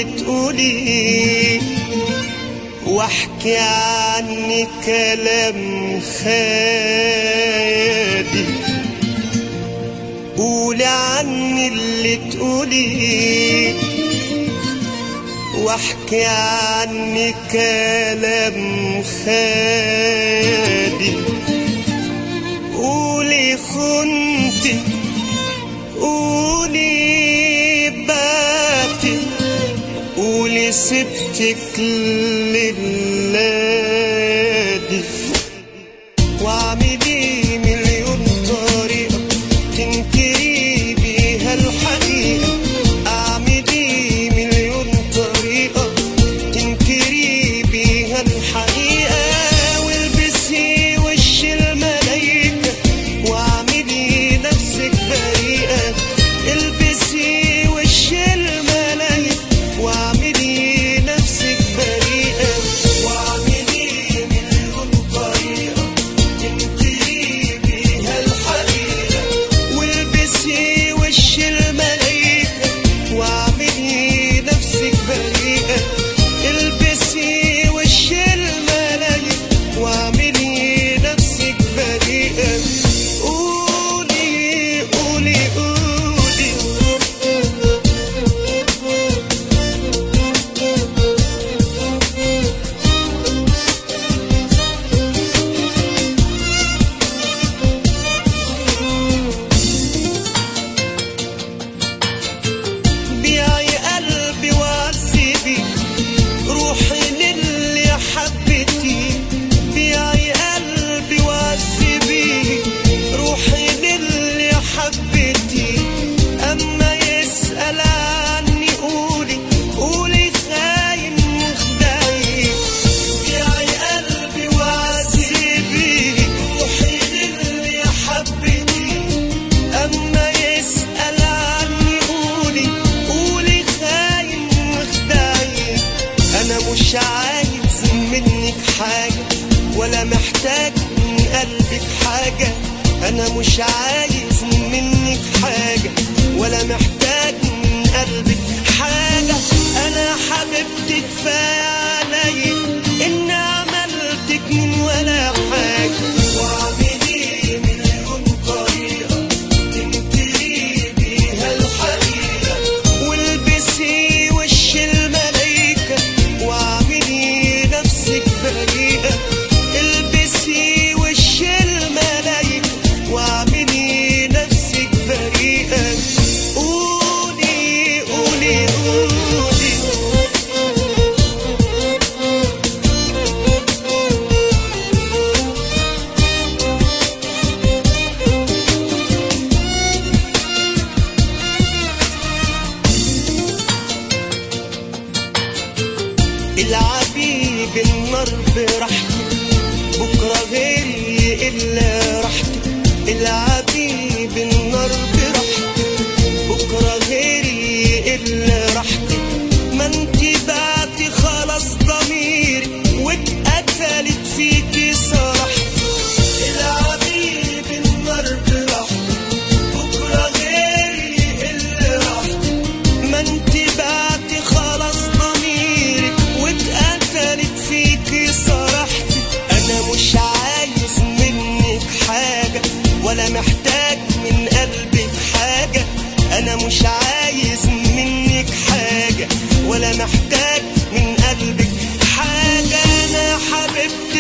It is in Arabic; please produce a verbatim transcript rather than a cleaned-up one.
اللي تقولي واحكي عني كلام خالي. قولي عني اللي تقولي واحكي عني كلام خالي. قولي خنتي، قولي باتي، قولي سبتك للنادي. واعملي مليون طريقة تنكري بيها الحقيقة. اعملي مليون طريقة تنكري بيها الحقيقة. والبسي وش الملايكة واعملي نفسك بريئة. البسي وش الملايكة واعملي نفسك بريئة. واعملي مليون طريقة تنكري بيها الحقيقة. والبسي وش الملايكة واعملي نفسك بريئة. البسي وش الملايكة واعملي نفسك بريئة. قولي قولي قولي بيعي قلبي وعذبي روحي للي حبيتي. بيعي قلبي وعذبي روحي للي حبيتي. اما يسأل عني قولي قولي خاين مخدعي. بيعي قلبي وعذبي روحي للي حبيتي. اما يسأل عني قولي قولي خاين مخدعي. انا مش عايز منك حاجة ولا محتاج من قلبك حاجة. انا مش عايز منك حاجة ولا محتاج من قلبك حاجة. انا حبيبتي كفاية عليا ان عملتك من ولا حاجة. واعملي مليون طريقة تنكري بيها الحقيقة. والبسي وش الملايكة واعملي نفسك بريئة. البسي وش الملايكة واعملي نفسك بريئة. قولي قولي قولي العبي بالنار براحتك بكرة غيري إلا راحتك. العبي بالنار براحتك بكرة غيري إلا راحتك. ما انتي بعتي خلاص ضميري واتقتلت فيكي صراحتك. العبي بالنار براحتك بكرة غيري إلا راحتك. ما انتي بعتي خلاص ضميرك واتقتلت فيكي صراحتك. انا مش عايز منك حاجة ولا محتاج من قلبك حاجة. انا مش عايز منك حاجة ولا محتاج من قلبك حاجة. انا حبيبتي